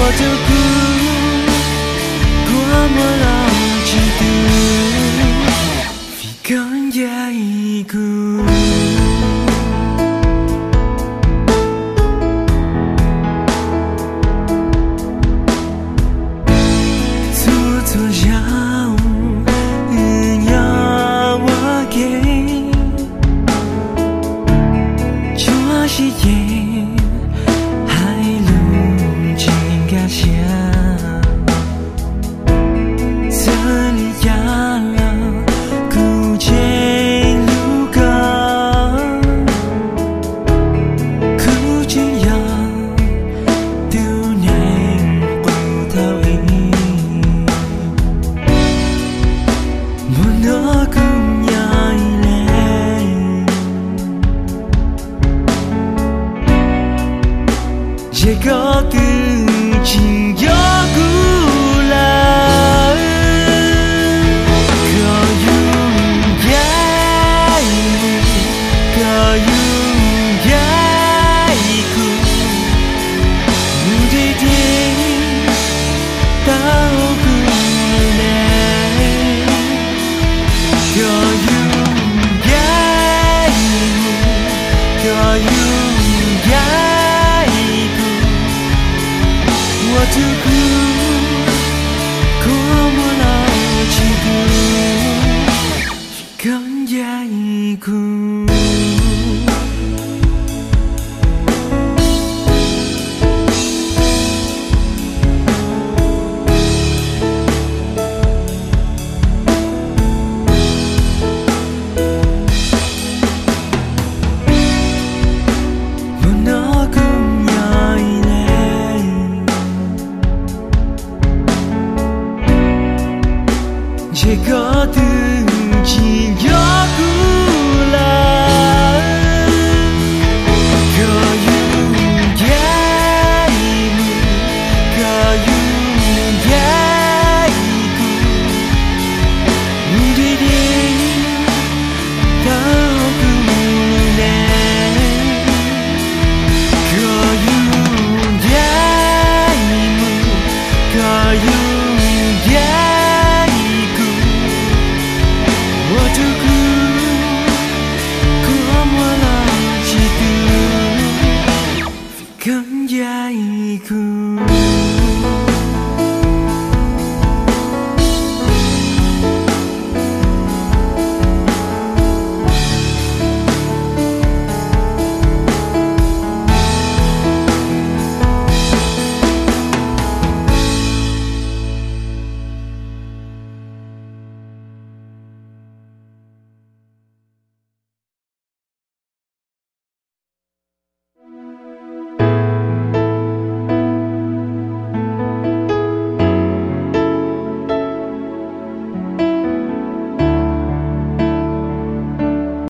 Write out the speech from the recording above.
就过么了几度，非讲也一句。Chỉ có từ chính gió cũ là có dùng gai có dùng gai cũ đi đi tao cũ này có dùng gai có dùng gai我就哭，我老几度，更加一哭。Chỉ có từ chỉ gió cũ là có dùng gai có dùng gai cũ đi đi tao cũ này có dùng gai có dùng gai我就哭，我老几度，非更加一哭。